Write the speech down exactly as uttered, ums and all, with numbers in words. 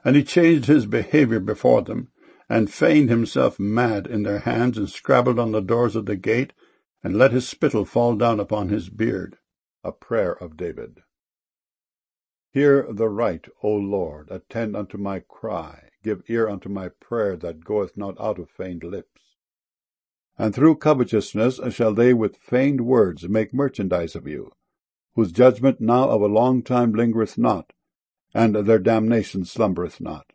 And he changed his behavior before them, and feigned himself mad in their hands, and scrabbled on the doors of the gate, and let his spittle fall down upon his beard. A prayer of David. Hear the right, O Lord, attend unto my cry, give ear unto my prayer that goeth not out of feigned lips. And through covetousness shall they with feigned words make merchandise of you, whose judgment now of a long time lingereth not, and their damnation slumbereth not.